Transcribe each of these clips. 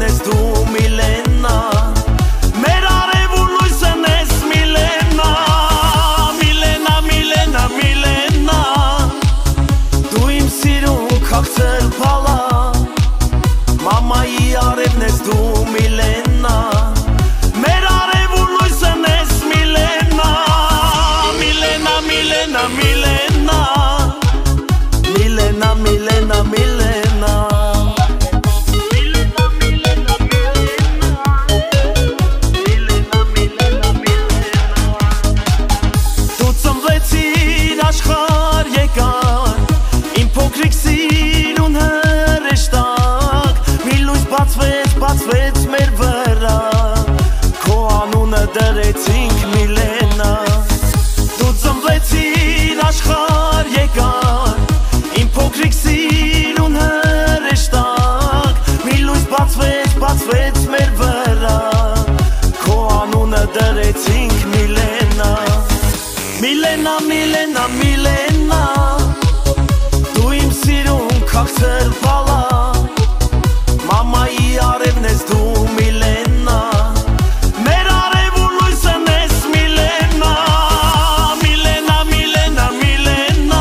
արևն ես դու Միլենա Մեր արևու լույսն ես Միլենա Միլենա, Միլենա, Միլենա Դու իմ սիրուն քաղցր բալա Մամայի արևն ես դու Միլենա Մեր արևու լույսն ես Միլենա Միլենա, Միլենա, Միլենա Milena, Milena, Milena Milena, Milena, Milena Milena, Milena, Milena Դու ծնվեցիր աշխարհ եկար Իմ փոքրիկ սիրուն հրեշտակ Մի լույս բացվեց մեր վրա Քո անունը դրեցինք Միլենա Դու ծնվեցիր աշխարհ եկար Փոքրիկ սիրուն հրեշտակ Մի լույս բացվեց մեր վրա Քո անունը դրեցինք Միլենա Միլենա, Միլենա, Միլենա Դու իմ սիրուն քաղցր բալա Մամայի արևն ես դու Միլենա Մեր արևու լույսն ես Միլենա Միլենա, Միլենա, Միլենա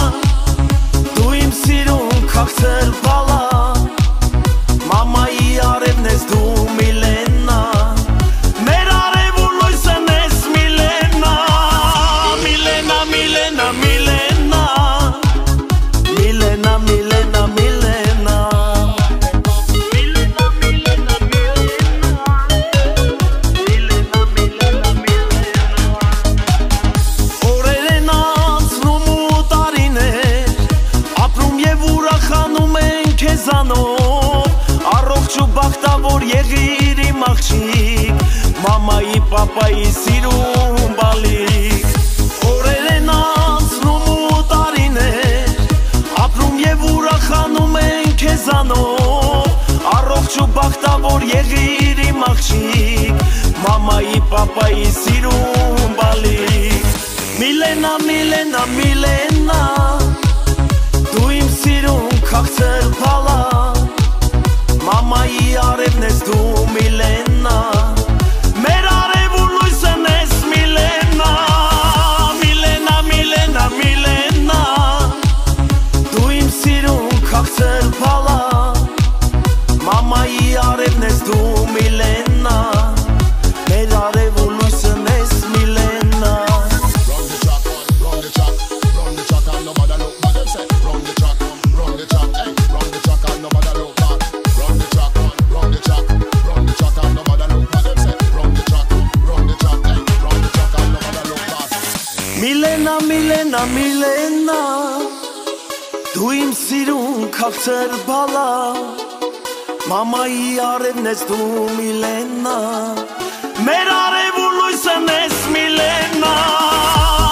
Քաղցր բալա Մամայի արևն ես դու Միլենա Մեր արևու լույսն ես Միլենա Միլենա, Միլենա, Միլենա Միլենա, Միլենա, Միլենա Միլենա, Միլենա, Միլենա Միլենա, Միլենա Օրեր են անցնում ու տարիներ Ապրում և ուրախանում են քեզանով Առողջ ու բախտավոր եղիր իմ աղջիկ Մամայի, պապայի սիրուն բալիկ Օրեր են անցնում ու տարիներ Ապրում և ուրախանում են քեզանով Առողջ ու բախտավոր եղիր իմ աղջիկ Մամայի, պապայի սիրուն բալիկ Միլենա, Միլենա, Միլենա Դու իմ սիրուն քաղցր բալա Մամայի արևն ես դու Միլենա Մեր արևու լույսն ես Միլենա Միլենա, Միլենա, Միլենա Դու իմ սիրուն քաղցր բալա Մամայի արևն ես դու Միլենա Մեր արևու լույսն ես Միլենա Միլենա, Միլենա, Միլենա Դու իմ սիրուն քաղցր բալա Մամայի արևն ես դու Միլենա Մեր արևու լույսն ես Միլենա